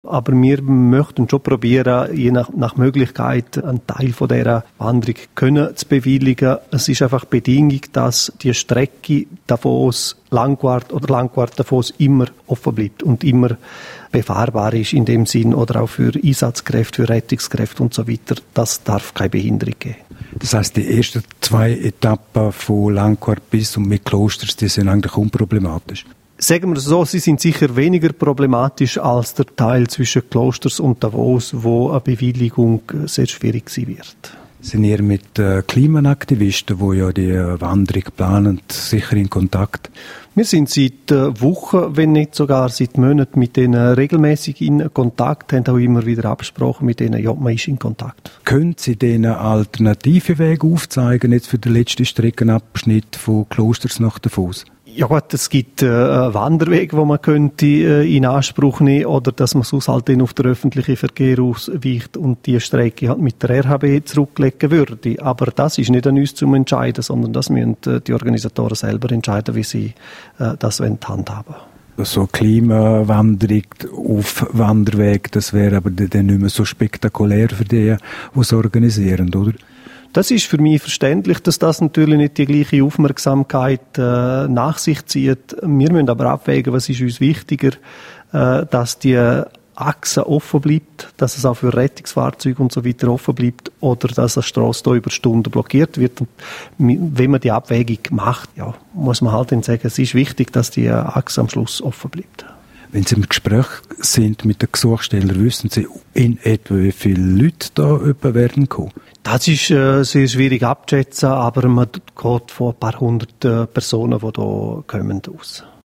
Aber wir möchten schon probieren, je nach Möglichkeit einen Teil von dieser Wanderung zu bewilligen. Es ist einfach Bedingung, dass die Strecke Davos Langquart oder Langquart Davos immer offen bleibt und immer befahrbar ist in dem Sinn oder auch für Einsatzkräfte, für Rettungskräfte und so weiter. Das darf keine Behinderung geben. Das heisst, die ersten 2 Etappen von Langquart bis und mit Klosters, die sind eigentlich unproblematisch? Sagen wir so, sie sind sicher weniger problematisch als der Teil zwischen Klosters und Davos, wo eine Bewilligung sehr schwierig sein wird. Sind ihr mit Klimaaktivisten, die ja die Wanderung planen, sicher in Kontakt? Wir sind seit Wochen, wenn nicht sogar seit Monaten mit denen regelmäßig in Kontakt, haben auch immer wieder Absprachen mit denen, ja, man ist in Kontakt. Können Sie denen alternative Wege aufzeigen, jetzt für den letzten Streckenabschnitt von Klosters nach Davos? Ja gut, es gibt einen Wanderweg, wo man könnte in Anspruch nehmen oder dass man sonst halt dann auf den öffentlichen Verkehr ausweicht und die Strecke halt mit der RHB zurücklegen würde. Aber das ist nicht an uns zu entscheiden, sondern das müssen die Organisatoren selber entscheiden, wie sie das handhaben. So Klimawanderung auf Wanderweg, das wäre aber dann nicht mehr so spektakulär für die es organisieren, oder? Das ist für mich verständlich, dass das natürlich nicht die gleiche Aufmerksamkeit nach sich zieht. Wir müssen aber abwägen, was ist uns wichtiger, dass die Achse offen bleibt, dass es auch für Rettungsfahrzeuge und so weiter offen bleibt oder dass eine Strasse da über Stunden blockiert wird. Und wenn man die Abwägung macht, ja, muss man halt dann sagen, es ist wichtig, dass die Achse am Schluss offen bleibt. Wenn Sie im Gespräch sind mit den Gesuchstellern, wissen Sie in etwa, wie viele Leute da werden kommen? Das ist sehr schwierig abzuschätzen, aber man geht von ein paar hundert Personen, die hier kommen, aus.